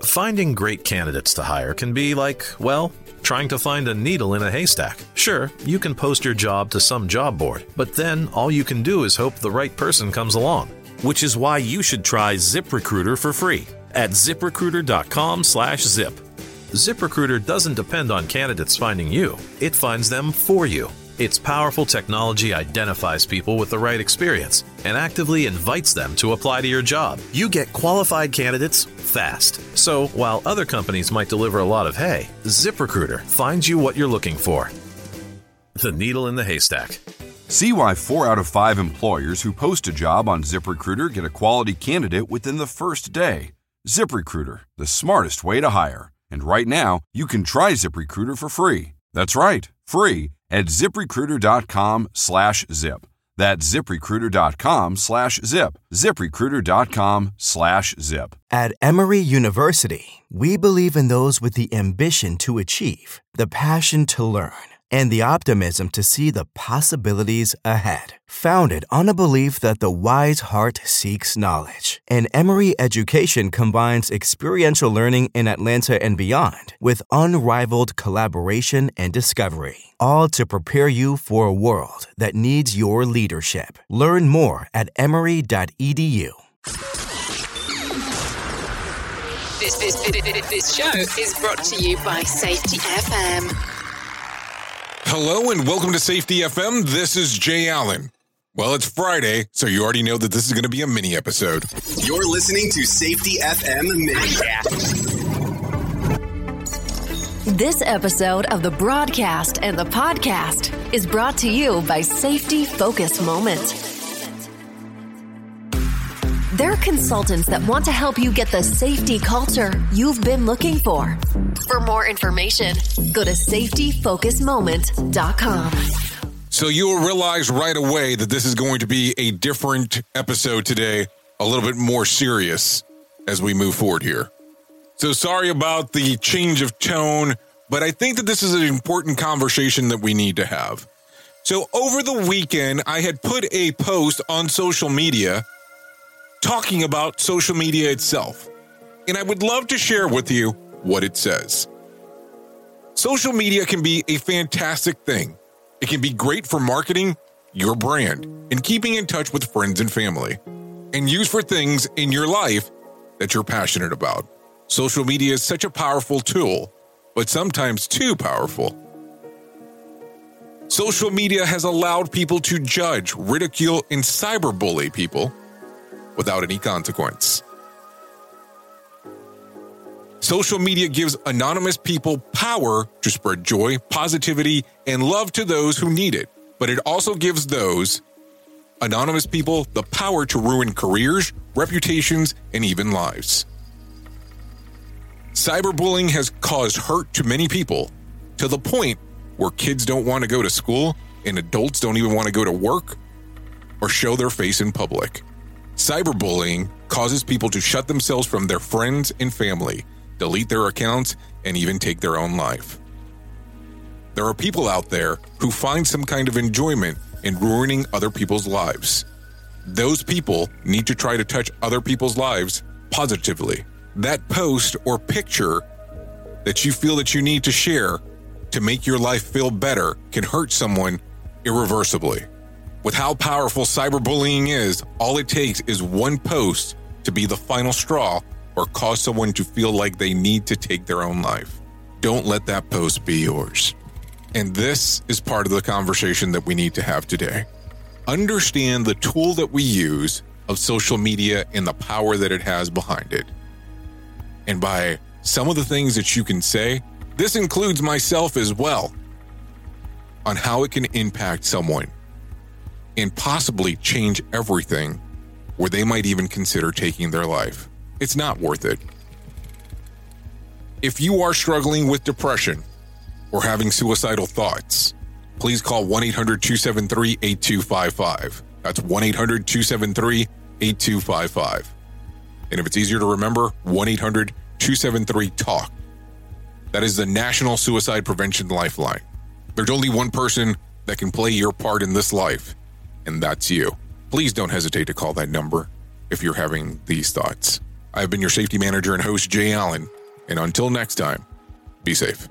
Finding great candidates to hire can be like, well, trying to find a needle in a haystack. Sure, you can post your job to some job board, but then all you can do is hope the right person comes along. Which is why you should try ZipRecruiter for free at ZipRecruiter.com/zip. ZipRecruiter doesn't depend on candidates finding you. It finds them for you. Its powerful technology identifies people with the right experience and actively invites them to apply to your job. You get qualified candidates fast. So while other companies might deliver a lot of hay, ZipRecruiter finds you what you're looking for. The needle in the haystack. See why 4 out of 5 employers who post a job on ZipRecruiter get a quality candidate within the first day. ZipRecruiter, the smartest way to hire. And right now, you can try ZipRecruiter for free. That's right, free at ZipRecruiter.com/zip. That's ZipRecruiter.com/zip. ZipRecruiter.com/zip. At Emory University, we believe in those with the ambition to achieve, the passion to learn, and the optimism to see the possibilities ahead. Founded on a belief that the wise heart seeks knowledge, and Emory education combines experiential learning in Atlanta and beyond with unrivaled collaboration and discovery, all to prepare you for a world that needs your leadership. Learn more at emory.edu. This show is brought to you by Safety FM. Hello and welcome to Safety FM. This is Jay Allen. Well, it's Friday, so you already know that this is going to be a mini episode. You're listening to Safety FM Mini. This episode of the broadcast and the podcast is brought to you by Safety Focus Moment. They're consultants that want to help you get the safety culture you've been looking for. For more information, go to safetyfocusmoment.com. So you'll realize right away that this is going to be a different episode today, a little bit more serious as we move forward here. So sorry about the change of tone, but I think that this is an important conversation that we need to have. So over the weekend, I had put a post on social media talking about social media itself, and I would love to share with you what it says. Social media can be a fantastic thing. It can be great for marketing your brand and keeping in touch with friends and family, and used for things in your life that you're passionate about. Social media is such a powerful tool, but sometimes too powerful. Social media has allowed people to judge, ridicule, and cyberbully people without any consequence. Social media gives anonymous people power to spread joy, positivity, and love to those who need it. But it also gives those anonymous people the power to ruin careers, reputations, and even lives. Cyberbullying has caused hurt to many people to the point where kids don't want to go to school and adults don't even want to go to work or show their face in public. Cyberbullying causes people to shut themselves from their friends and family, delete their accounts, and even take their own life. There are people out there who find some kind of enjoyment in ruining other people's lives. Those people need to try to touch other people's lives positively. That post or picture that you feel that you need to share to make your life feel better can hurt someone irreversibly. With how powerful cyberbullying is, all it takes is one post to be the final straw or cause someone to feel like they need to take their own life. Don't let that post be yours. And this is part of the conversation that we need to have today. Understand the tool that we use of social media and the power that it has behind it. And by some of the things that you can say, this includes myself as well, on how it can impact someone and possibly change everything where they might even consider taking their life. It's not worth it. If you are struggling with depression or having suicidal thoughts, please call 1-800-273-8255. That's 1-800-273-8255. And if it's easier to remember, 1-800-273-TALK. That is the National Suicide Prevention Lifeline. There's only one person that can play your part in this life, and that's you. Please don't hesitate to call that number if you're having these thoughts. I've been your safety manager and host, Jay Allen. And until next time, be safe.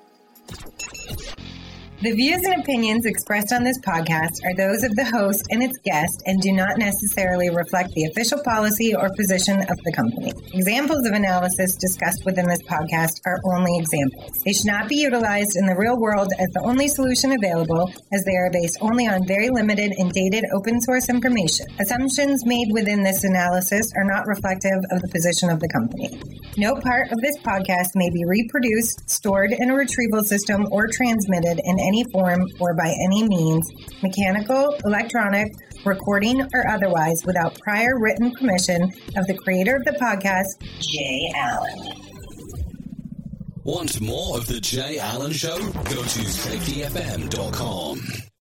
The views and opinions expressed on this podcast are those of the host and its guest and do not necessarily reflect the official policy or position of the company. Examples of analysis discussed within this podcast are only examples. They should not be utilized in the real world as the only solution available, as they are based only on very limited and dated open source information. Assumptions made within this analysis are not reflective of the position of the company. No part of this podcast may be reproduced, stored in a retrieval system, or transmitted in any form or by any means, mechanical, electronic, recording, or otherwise, without prior written permission of the creator of the podcast, Jay Allen. Want more of The Jay Allen Show? Go to safetyfm.com.